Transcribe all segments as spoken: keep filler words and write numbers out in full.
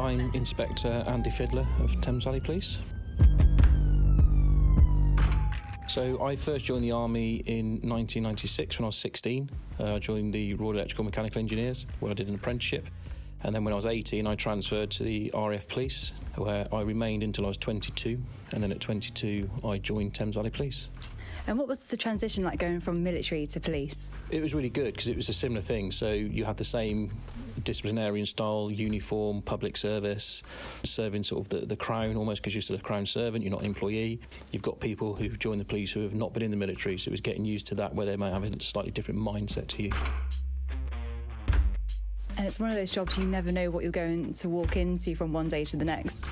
I'm Inspector Andy Fiddler of Thames Valley Police. So I first joined the Army in nineteen ninety-six when I was sixteen. Uh, I joined the Royal Electrical Mechanical Engineers, where I did an apprenticeship. And then when I was eighteen, I transferred to the R A F Police, where I remained until I was twenty-two. And then at twenty-two, I joined Thames Valley Police. And what was the transition like going from military to police? It was really good because it was a similar thing. So you had the same disciplinarian style, uniform, public service, serving sort of the, the Crown almost because you're still a Crown servant, you're not an employee. You've got people who've joined the police who have not been in the military, so it was getting used to that where they might have a slightly different mindset to you. And it's one of those jobs you never know what you're going to walk into from one day to the next.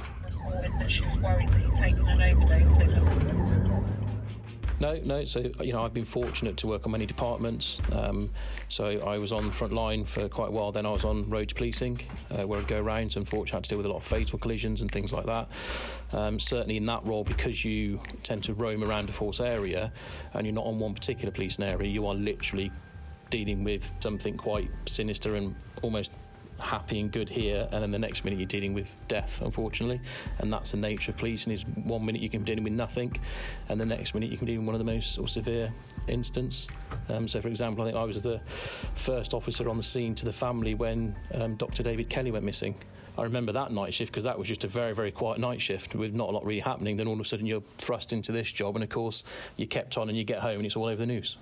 No, no. So, you know, I've been fortunate to work on many departments. Um, so I was on the front line for quite a while. Then I was on roads policing, uh, where I'd go around. So unfortunately, I had to deal with a lot of fatal collisions and things like that. Um, certainly in that role, because you tend to roam around a force area and you're not on one particular policing area, you are literally dealing with something quite sinister and almost happy and good here, and then the next minute you're dealing with death, unfortunately. And that's the nature of policing, is one minute you can be dealing with nothing and the next minute you can be in one of the most sort of severe incidents. Um, so for example, I think I was the first officer on the scene to the family when um, Doctor David Kelly went missing. I remember that night shift because that was just a very, very quiet night shift with not a lot really happening. Then all of a sudden you're thrust into this job, and of course you kept on and you get home and it's all over the news.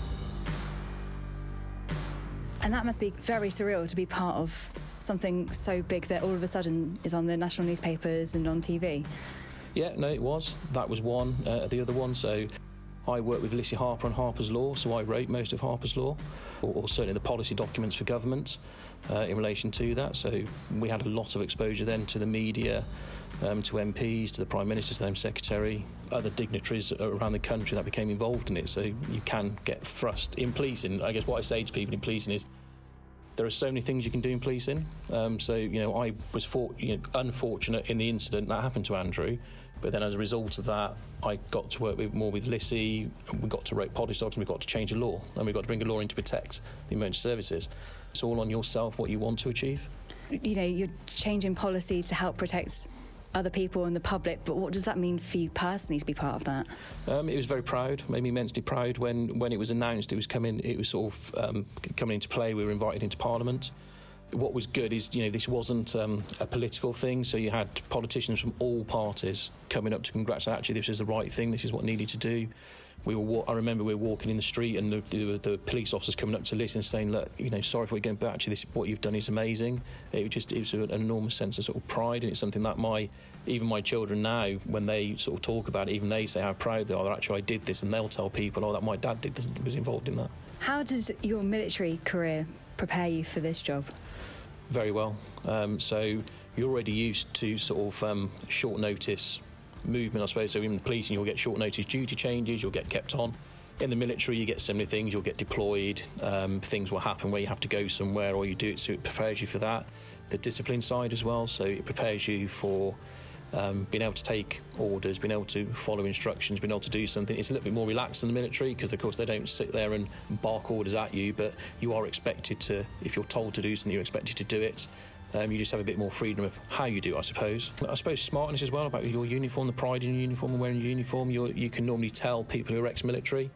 And that must be very surreal to be part of something so big that all of a sudden is on the national newspapers and on T V. Yeah, no, it was. That was one. Uh, the other one, so I worked with Lissy Harper on Harper's Law, so I wrote most of Harper's Law, or, or certainly the policy documents for government uh, in relation to that. So we had a lot of exposure then to the media, um, to M Ps, to the Prime Minister, to the Home Secretary, other dignitaries around the country that became involved in it. So you can get thrust in policing. I guess what I say to people in policing is there are so many things you can do in policing. Um, so, you know, I was for, you know, unfortunate in the incident that happened to Andrew, but then as a result of that, I got to work with, more with Lissy, we got to write policy docs, and we got to change a law, and we got to bring a law in to protect the emergency services. It's all on yourself, what you want to achieve. You know, you're changing policy to help protect other people and the public, but what does that mean for you personally to be part of that? Um, it was very proud, made me immensely proud when, when it was announced it was coming, it was sort of um, coming into play. We were invited into Parliament. What was good is, you know, this wasn't um, a political thing, so you had politicians from all parties coming up to congratulate, actually, this is the right thing, this is what needed to do. We were, I remember we were walking in the street and the, the, the police officers coming up to listen and saying, look, you know, sorry for what you're going, but actually this, what you've done is amazing. It was just, it was an enormous sense of sort of pride, and it's something that my, even my children now, when they sort of talk about it, even they say how proud they are that actually I did this, and they'll tell people, oh, that my dad did this, was involved in that. How does your military career prepare you for this job? Very well. Um, so you're already used to sort of um, short notice movement, I suppose. So in the policing, you'll get short notice duty changes, you'll get kept on. In the military, you get similar things, you'll get deployed, um, things will happen where you have to go somewhere or you do it, so it prepares you for that. The discipline side as well, so it prepares you for um, being able to take orders, being able to follow instructions, being able to do something. It's a little bit more relaxed in the military because, of course, they don't sit there and bark orders at you, but you are expected to, if you're told to do something, you're expected to do it. Um, you just have a bit more freedom of how you do, I suppose. I suppose smartness as well, about your uniform, the pride in your uniform and wearing your uniform. You're, you can normally tell people who are ex-military.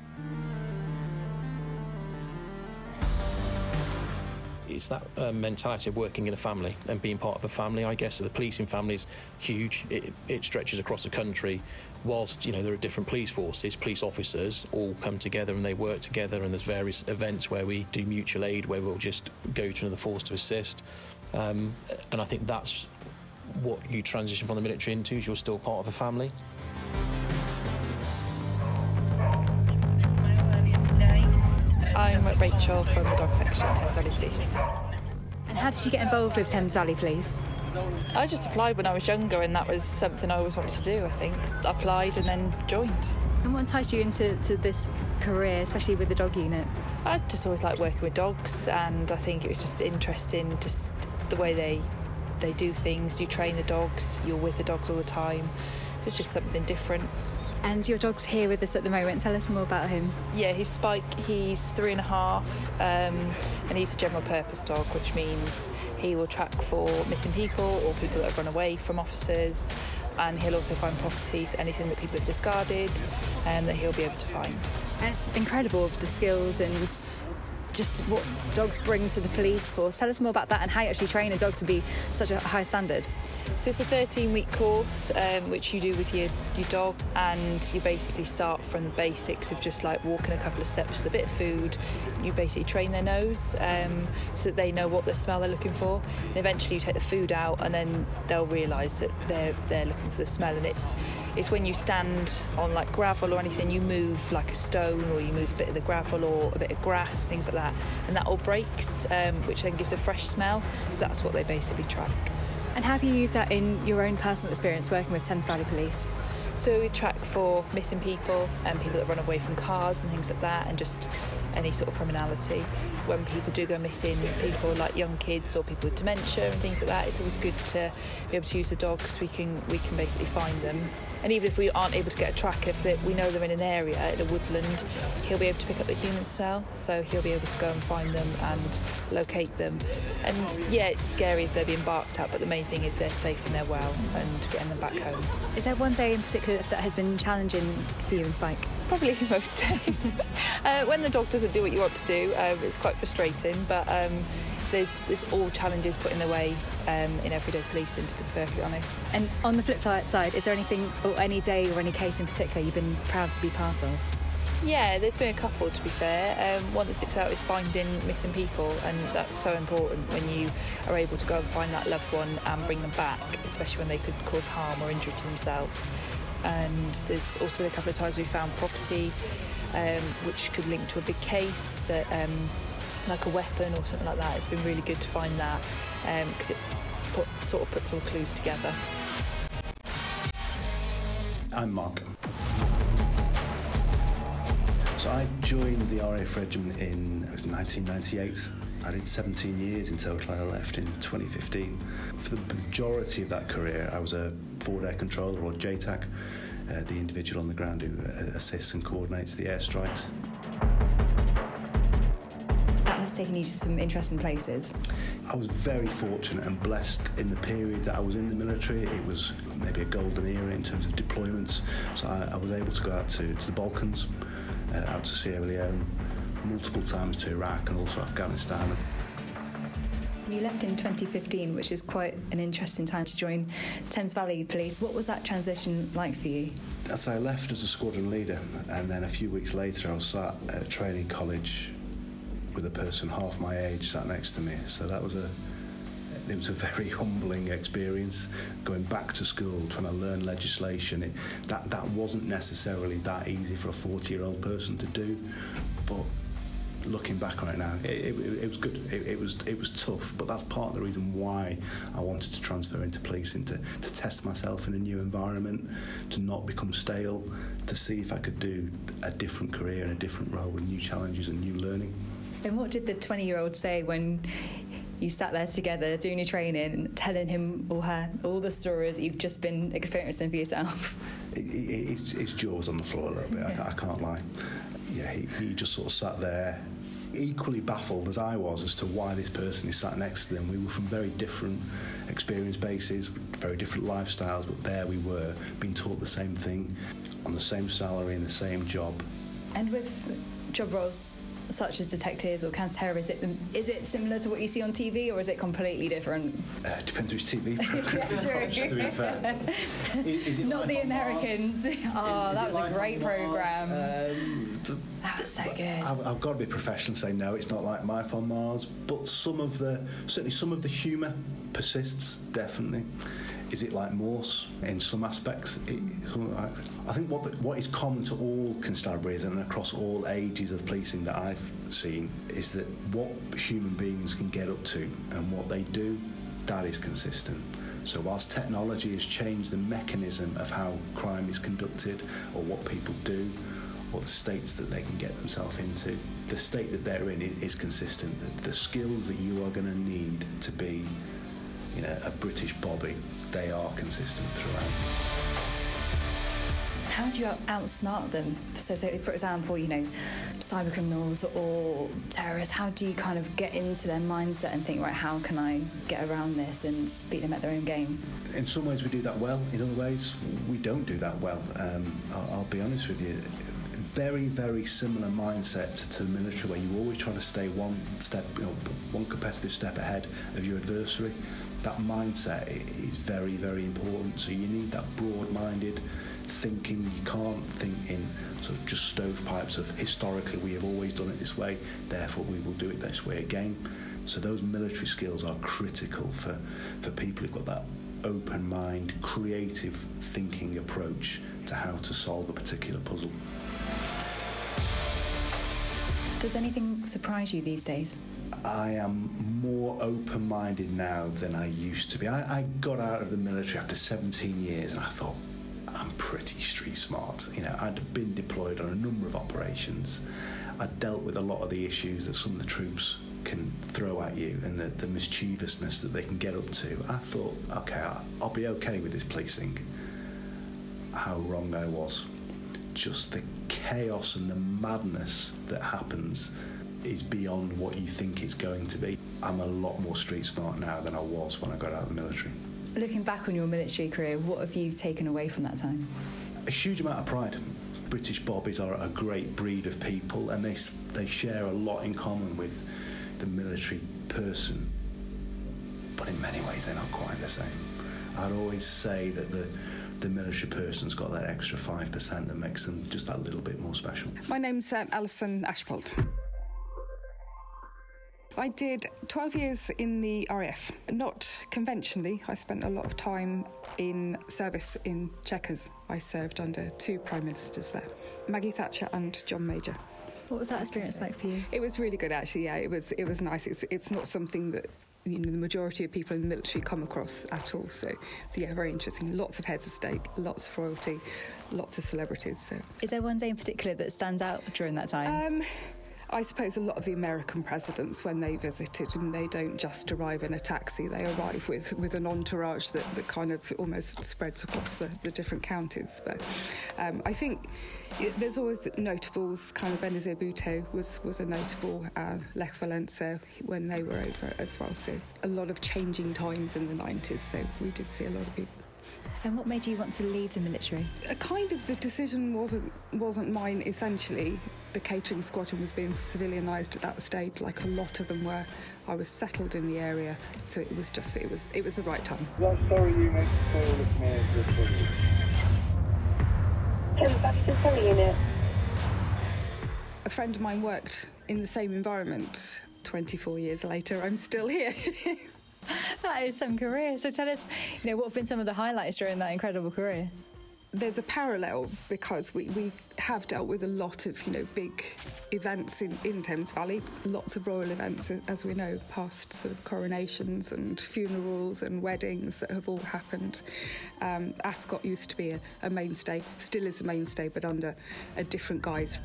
It's that uh, mentality of working in a family and being part of a family, I guess. So the policing family is huge. It, it stretches across the country. Whilst, you know, there are different police forces, police officers all come together and they work together, and there's various events where we do mutual aid, where we'll just go to another force to assist. Um, and I think that's what you transition from the military into, is you're still part of a family. I'm Rachel from the Dog Section, Thames Valley Police. And how did you get involved with Thames Valley Police? I just applied when I was younger, and that was something I always wanted to do, I think. I applied and then joined. And what enticed you into to this career, especially with the dog unit? I just always liked working with dogs, and I think it was just interesting, just the way they they do things. You train the dogs, you're with the dogs all the time. So it's just something different. And your dog's here with us at the moment. Tell us more about him. Yeah, he's Spike. He's three and a half, um, and he's a general purpose dog, which means he will track for missing people or people that have run away from officers, and he'll also find properties, anything that people have discarded, and that he'll be able to find. And it's incredible, the skills and just what dogs bring to the police force. Tell us more about that and how you actually train a dog to be such a high standard. So it's a thirteen-week course, um, which you do with your, your dog, and you basically start from the basics of just like walking a couple of steps with a bit of food. You basically train their nose um, so that they know what the smell they're looking for. And eventually you take the food out, and then they'll realise that they're they're looking for the smell. And it's it's when you stand on like gravel or anything, you move like a stone, or you move a bit of the gravel or a bit of grass, things like that, and that all breaks, um, which then gives a fresh smell. So that's what they basically track. And have you used that in your own personal experience working with Thames Valley Police? So we track for missing people and people that run away from cars and things like that, and just any sort of criminality. When people do go missing, people like young kids or people with dementia and things like that, it's always good to be able to use the dog, because we can we can basically find them. And even if we aren't able to get a track, if we know they're in an area, in a woodland, he'll be able to pick up the human smell, so he'll be able to go and find them and locate them. And yeah, it's scary if they're being barked at, but the main thing is they're safe and they're well, and getting them back home. Is there one day in particular that has been challenging for you and Spike? Probably most days. uh, when the dog doesn't do what you want to do, um, it's quite frustrating, but um, there's, there's all challenges put in the way um, in everyday policing, to be perfectly honest. And on the flip side, is there anything or any day or any case in particular you've been proud to be part of? Yeah, there's been a couple, to be fair. Um, one that sticks out is finding missing people, and that's so important when you are able to go and find that loved one and bring them back, especially when they could cause harm or injury to themselves. And there's also been a couple of times we found property um, which could link to a big case, that um, like a weapon or something like that. It's been really good to find that, because um, it put, sort of puts all the clues together. I'm Mark. So I joined the R A F Regiment in nineteen ninety-eight. I did seventeen years in total. I left in twenty fifteen. For the majority of that career, I was a forward air controller, or J TAC, uh, the individual on the ground who uh, assists and coordinates the airstrikes. That must have taken you to some interesting places. I was very fortunate and blessed in the period that I was in the military. It was maybe a golden era in terms of deployments. So I, I was able to go out to, to the Balkans, uh, out to Sierra Leone, multiple times to Iraq and also Afghanistan. You left in twenty fifteen, which is quite an interesting time to join Thames Valley Police. What was that transition like for you? So I left as a squadron leader, and then a few weeks later I was sat at a training college with a person half my age sat next to me. So that was a it was a very humbling experience, going back to school, trying to learn legislation. It, that that wasn't necessarily that easy for a forty-year-old person to do, but looking back on it now, it, it, it was good. It, it was it was tough, but that's part of the reason why I wanted to transfer into policing, to, to test myself in a new environment, to not become stale, to see if I could do a different career and a different role with new challenges and new learning. And what did the twenty-year-old say when you sat there together doing your training and telling him or her all the stories that you've just been experiencing for yourself? It, it, it's, it's jaws on the floor a little bit, yeah. I, I can't lie. Yeah, he, he just sort of sat there, equally baffled as I was as to why this person is sat next to them. We were from very different experience bases, very different lifestyles, but there we were, being taught the same thing, on the same salary, in the same job. And with job roles such as detectives or counter-terror, is it, is it similar to what you see on T V, or is it completely different? Uh, depends which T V programme it's watched, to be fair. Is, is it Not the Americans. Oh, that was a great programme. Um, that was so good. I've, I've got to be professional and say no, it's not like Life on Mars, but some of the, certainly some of the humour persists, definitely. Is it like Morse in some aspects? It, I think what the, what is common to all constabularies and across all ages of policing that I've seen is that what human beings can get up to and what they do, that is consistent. So whilst technology has changed the mechanism of how crime is conducted or what people do or the states that they can get themselves into, the state that they're in is, is consistent. The, the skills that you are going to need to be, you know, a British Bobby, they are consistent throughout. How do you out- outsmart them? So, so, for example, you know, cyber criminals or terrorists, how do you kind of get into their mindset and think, right, how can I get around this and beat them at their own game? In some ways we do that well, in other ways we don't do that well. Um, I'll, I'll be honest with you. Very, very similar mindset to the military, where you always try to stay one step, you know, one competitive step ahead of your adversary. That mindset is very, very important. So you need that broad-minded thinking. You can't think in sort of just stovepipes of historically we have always done it this way, therefore we will do it this way again. So those military skills are critical for, for people who've got that open mind, creative thinking approach to how to solve a particular puzzle. Does anything surprise you these days? I am more open-minded now than I used to be. I, I got out of the military after seventeen years and I thought, I'm pretty street smart. You know, I'd been deployed on a number of operations. I'd dealt with a lot of the issues that some of the troops can throw at you and the, the mischievousness that they can get up to. I thought, okay, I'll, I'll be okay with this policing. How wrong I was. Just the chaos and the madness that happens is beyond what you think it's going to be. I'm a lot more street smart now than I was when I got out of the military. Looking back on your military career, what have you taken away from that time? A huge amount of pride. British Bobbies are a great breed of people, and they they share a lot in common with the military person, but in many ways they're not quite the same. I'd always say that the the military person's got that extra five percent that makes them just that little bit more special. My name's uh, Alison Ashbolt. I did twelve years in the R A F. Not conventionally. I spent a lot of time in service in Chequers. I served under two Prime Ministers there, Maggie Thatcher and John Major. What was that experience like for you? It was really good, actually, yeah. It was, it was nice. It's, it's not something that, you know, the majority of people in the military come across at all. So, so, yeah, very interesting. Lots of heads of state, lots of royalty, lots of celebrities. So, is there one day in particular that stands out during that time? Um, I suppose a lot of the American presidents, when they visited, and they don't just arrive in a taxi, they arrive with, with an entourage that, that kind of almost spreads across the, the different counties. But um, I think it, there's always notables. Kind of Benazir Bhutto was, was a notable, uh, Lech Walesa when they were over as well. So a lot of changing times in the nineties, so we did see a lot of people. And what made you want to leave the military? A kind of the decision wasn't wasn't mine, essentially. The catering squadron was being civilianised at that stage, like a lot of them were. I was settled in the area, so it was just, it was it was the right time. Well, sorry, unit, call with me as this ten Baxter Surrey unit. A friend of mine worked in the same environment. twenty-four years later, I'm still here. That is some career. So tell us, you know, what have been some of the highlights during that incredible career? There's a parallel because we, we have dealt with a lot of, you know, big events in, in Thames Valley, lots of royal events, as we know, past sort of coronations and funerals and weddings that have all happened. Um, Ascot used to be a, a mainstay, still is a mainstay, but under a different guise.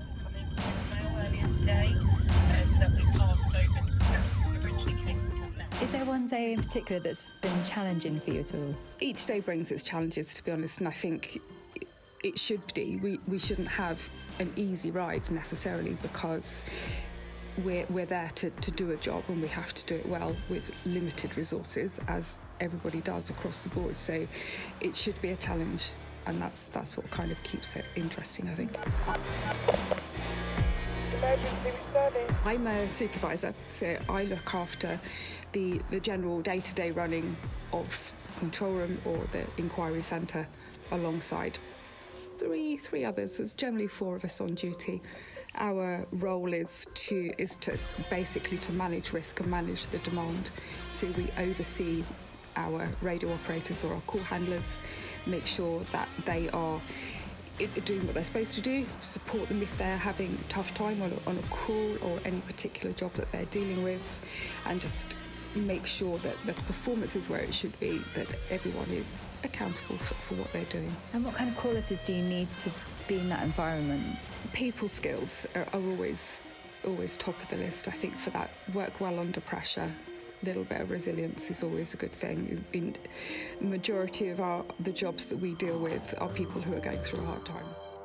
Is there one day in particular that's been challenging for you at all? Each day brings its challenges, to be honest, and I think it should be. We, we shouldn't have an easy ride necessarily, because we're, we're there to, to do a job, and we have to do it well with limited resources, as everybody does across the board. So it should be a challenge, and that's, that's what kind of keeps it interesting, I think. I'm a supervisor, so I look after the, the general day-to-day running of the control room or the inquiry centre, alongside three three others. There's generally four of us on duty. Our role is to is to basically to manage risk and manage the demand. So we oversee our radio operators or our call handlers, make sure that they are doing what they're supposed to do, support them if they're having a tough time on a, on a call or any particular job that they're dealing with, and just make sure that the performance is where it should be, that everyone is accountable for, for what they're doing. And what kind of qualities do you need to be in that environment? People skills are, are always always top of the list. I think for that, work well under pressure, little bit of resilience is always a good thing. In the majority of our the jobs that we deal with are people who are going through a hard time.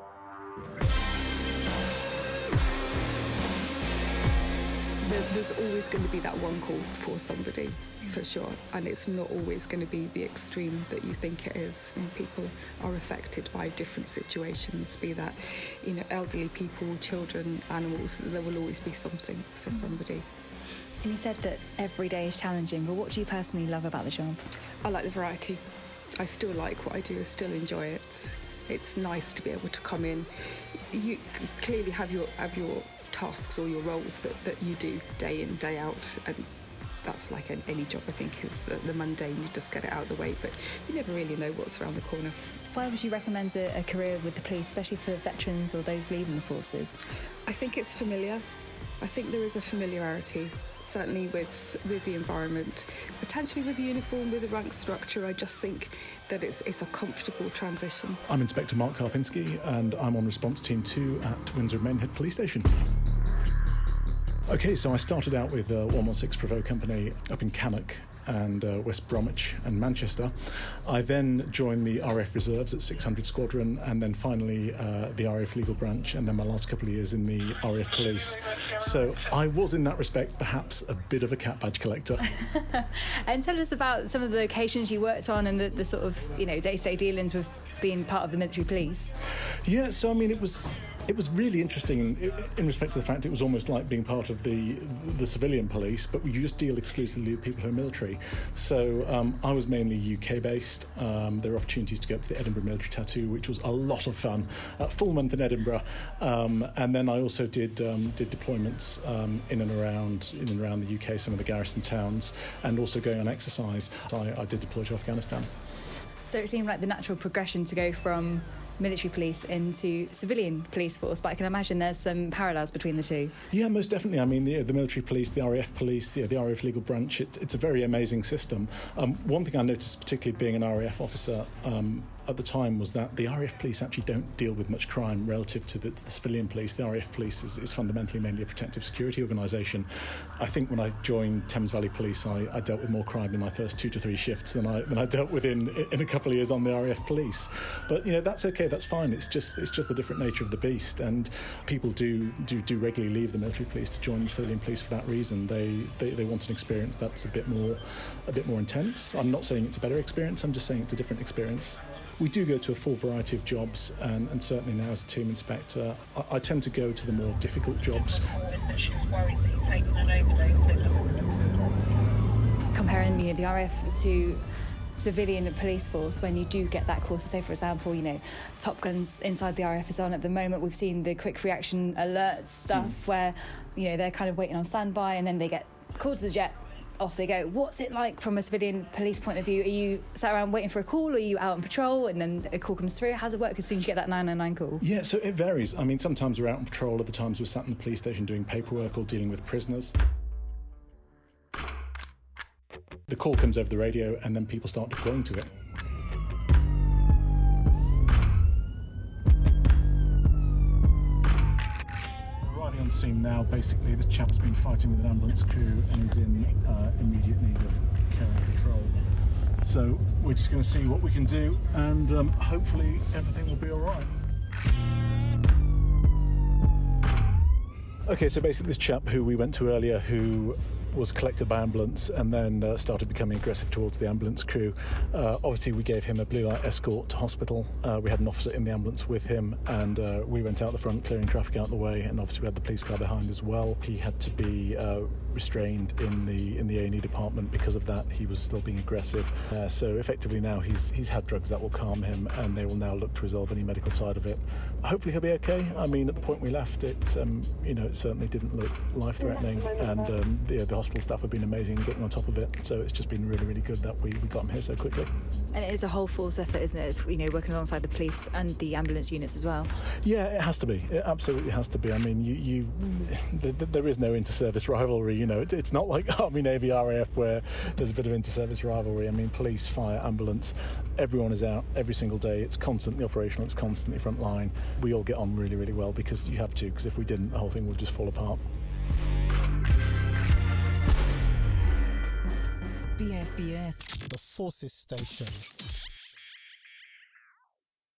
There's always going to be that one call for somebody, for sure, and it's not always going to be the extreme that you think it is. You know, people are affected by different situations, be that, you know, elderly people, children, animals. There will always be something for somebody. And you said that every day is challenging, but what do you personally love about the job? I like the variety. I still like what I do, I still enjoy it. It's nice to be able to come in. You clearly have your have your tasks or your roles that, that you do day in, day out, and that's like any job, I think, is the mundane. You just get it out of the way, but you never really know what's around the corner. Why would you recommend a, a career with the police, especially for veterans or those leaving the forces? I think it's familiar. I think there is a familiarity, certainly with with the environment, potentially with the uniform, with the rank structure. I just think that it's it's a comfortable transition. I'm Inspector Mark Karpinski, and I'm on Response Team two at Windsor Maidenhead Police Station. Okay, so I started out with uh, one one six Prevost Company up in Cannock and uh, West Bromwich and Manchester. I then joined the R A F Reserves at six hundred Squadron, and then finally uh, the R A F Legal Branch, and then my last couple of years in the R A F Police. So I was, in that respect, perhaps a bit of a cat badge collector. And tell us about some of the locations you worked on and the, the sort of, you know, day-to-day dealings with being part of the military police. Yeah, so I mean, it was... It was really interesting in, in respect to the fact it was almost like being part of the the civilian police, but you just deal exclusively with people who are military. So um, I was mainly U K based. Um, there were opportunities to go up to the Edinburgh Military Tattoo, which was a lot of fun. A full month in Edinburgh, um, and then I also did um, did deployments um, in and around in and around the U K, some of the garrison towns, and also going on exercise. I, I did deploy to Afghanistan. So it seemed like the natural progression to go from military police into civilian police force, but I can imagine there's some parallels between the two. Yeah, most definitely. I mean, the, the military police, the R A F police, yeah, the R A F legal branch, it, it's a very amazing system. Um, one thing I noticed, particularly being an R A F officer um, at the time, was that the R A F police actually don't deal with much crime relative to the, to the civilian police. The R A F police is, is fundamentally mainly a protective security organisation. I think when I joined Thames Valley Police, I, I dealt with more crime in my first two to three shifts than I than I dealt with in, in a couple of years on the R A F police. But, you know, that's okay. That's fine. It's just it's just the different nature of the beast, and people do do, do regularly leave the military police to join the civilian police for that reason. They, they they want an experience that's a bit more a bit more intense. I'm not saying it's a better experience. I'm just saying it's a different experience. We do go to a full variety of jobs, and, and certainly now as a team inspector, I, I tend to go to the more difficult jobs. Comparing, you know, the R A F to civilian police force, when you do get that call, so say for example, you know, Top Gun's inside the R A F is on at the moment. We've seen the quick reaction alert stuff mm. where, you know, they're kind of waiting on standby and then they get called to the jet, off they go. What's it like from a civilian police point of view? Are you sat around waiting for a call, or are you out on patrol and then a call comes through? How's it work as soon as you get that nine nine nine call? Yeah, so it varies. I mean, sometimes we're out on patrol, other times we're sat in the police station doing paperwork or dealing with prisoners. The call comes over the radio and then people start deploying to it. Arriving on scene now, basically this chap's been fighting with an ambulance crew and is in uh, immediate need of care and control. So we're just going to see what we can do, and um, hopefully everything will be all right. Okay, so basically this chap who we went to earlier, who was collected by ambulance and then uh, started becoming aggressive towards the ambulance crew. Uh, obviously, we gave him a blue light escort to hospital. Uh, we had an officer in the ambulance with him, and uh, we went out the front, clearing traffic out the way, and obviously we had the police car behind as well. He had to be uh, restrained in the in the A and E department because of that. He was still being aggressive. Uh, so effectively now he's he's had drugs that will calm him, and they will now look to resolve any medical side of it. Hopefully he'll be okay. I mean, at the point we left, it um, you know, it certainly didn't look life-threatening, and um, the, the hospital staff have been amazing in getting on top of it. So it's just been really, really good that we, we got him here so quickly. And it is a whole force effort, isn't it? You know, working alongside the police and the ambulance units as well. Yeah, it has to be. It absolutely has to be. I mean, you, you th- th- there is no inter-service rivalry. You know, it, it's not like Army, Navy, R A F where there's a bit of inter-service rivalry. I mean, police, fire, ambulance, everyone is out every single day. It's constantly operational. It's constantly front line. We all get on really, really well because you have to. Because if we didn't, the whole thing would just fall apart. B F B S, the Forces Station.